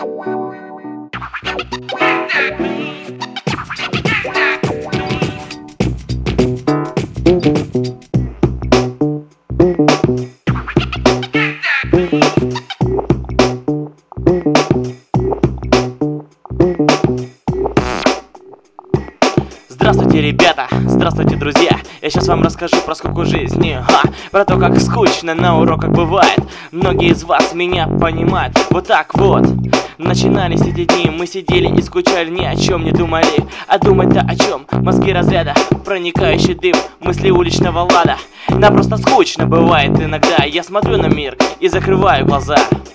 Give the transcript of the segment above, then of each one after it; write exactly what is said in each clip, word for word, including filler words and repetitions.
Здравствуйте, ребята! Здравствуйте, друзья! Я сейчас вам расскажу про скуку жизни, ха, про то, как скучно на уроках бывает. Многие из вас меня понимают. Вот так вот начинались эти дни. Мы сидели и скучали, ни о чем не думали. А думать-то о чем? Мозги разряда, проникающий дым, мысли уличного лада. Нам просто скучно бывает иногда. Я смотрю на мир и закрываю глаза.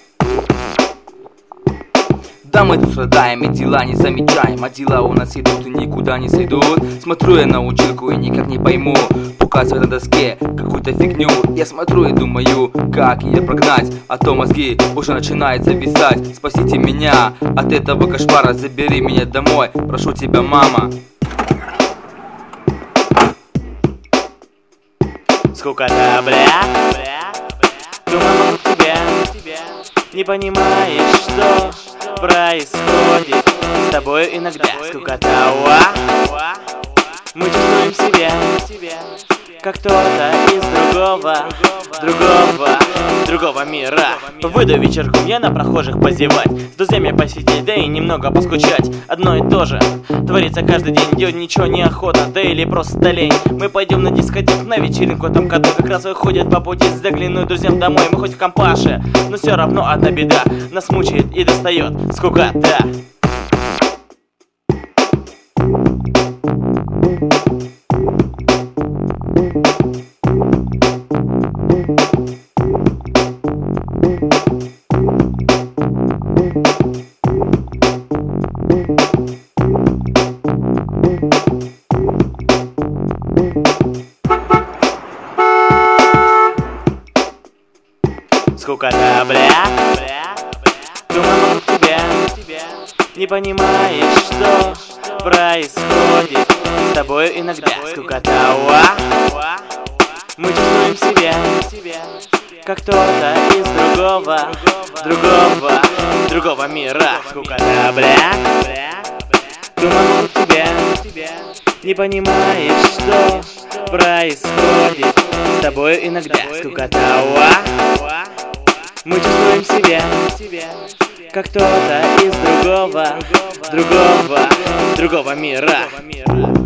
Да, мы тут страдаем и дела не замечаем, а дела у нас идут и никуда не сойдут. Смотрю я на училку и никак не пойму, показывает на доске какую-то фигню. Я смотрю и думаю, как ее прогнать, а то мозги уже начинают зависать. Спасите меня от этого кошмара, забери меня домой, прошу тебя, мама. Скукота, бля, думаю, вокруг тебя, не понимаешь, что происходит с тобой иногда. Скукота, уа, мы чувствуем себя как кто-то из другого, другого, другого мира. Выйду вечерком я на прохожих позевать, с друзьями посидеть, да и немного поскучать. Одно и то же творится каждый день, делать ничего не охота, да или просто лень. Мы пойдем на дискотеку, на вечеринку, там который как раз выходит по пути, заглянуть друзьям домой. Мы хоть в компаше, но все равно одна беда, нас мучает и достает скукота. Скукота, бля, думаю, вокруг тебя, не понимаешь, что происходит с тобой иногда. Скукота, уа, мы чувствуем себя как кто-то из другого, другого, другого мира. Скукота, бля, думаю, вокруг тебя, не понимаешь, что происходит с тобой иногда. Скукота, уа, мы чувствуем себя как кто-то из другого, другого, другого мира.